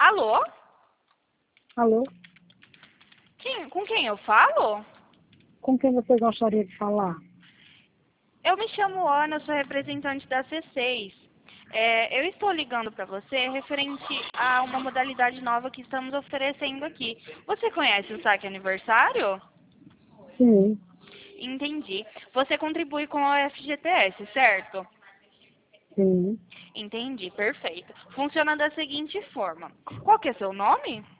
Alô? Alô? Com quem eu falo? Com quem você gostaria de falar? Eu me chamo Ana, sou representante da C6. Eu estou ligando para você referente a uma modalidade nova que estamos oferecendo aqui. Você conhece o saque aniversário? Sim, Entendi. Você contribui com a FGTS, certo? sim. Entendi, perfeito. Funciona da seguinte forma. Qual que é seu nome?